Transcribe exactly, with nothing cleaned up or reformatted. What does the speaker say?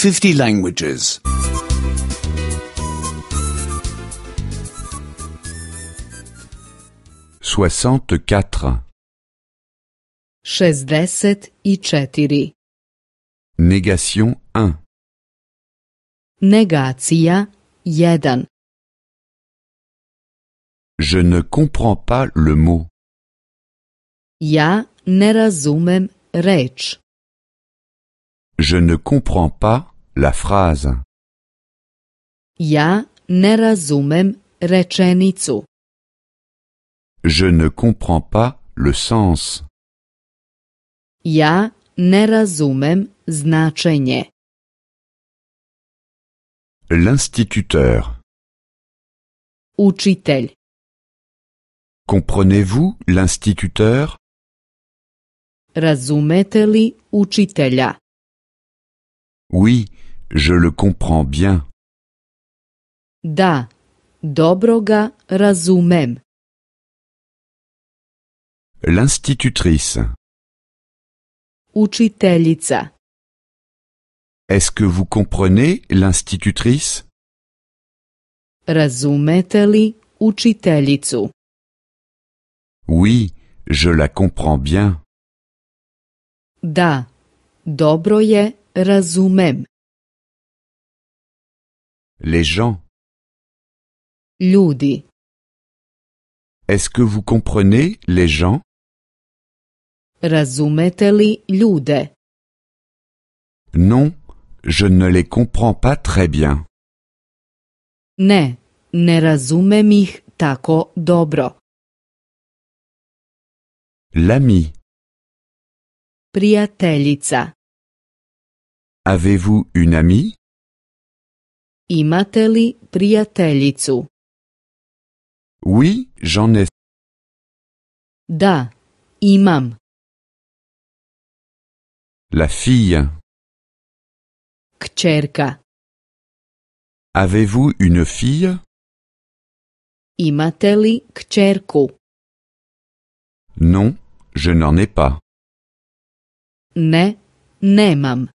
fifty languages. soixante-quatre. šezdeset i četiri. Négation un. Negacija jedan. Je ne comprends pas le mot. Ja ne razumem reč. Je ne comprends pas la phrase. Ja ne razumem rečenicu. Je ne comprends pas le sens. Ja ne razumem značenje. L'instituteur. Učitelj. Comprenez-vous l'instituteur? Razumete li učitelja? Oui, je le comprends bien. Da, dobro ga razumem. L'institutrice. Učiteljica. Est-ce que vous comprenez l'institutrice? Razumete li učiteljicu? Oui, je la comprends bien. Da, dobro je razumem. Les gens. Ljudi. Est-ce que vous comprenez les gens? Razumete li ljude? Non, je ne les comprends pas très bien. Ne, ne razumem ih tako dobro. L'ami. Prijateljica. Avez-vous une amie? Imate li prijateljicu? Oui, j'en ai. Da, imam. La fille. Kćerka. Avez-vous une fille? Imate li kćerku? Non, je n'en ai pas. Ne, nemam.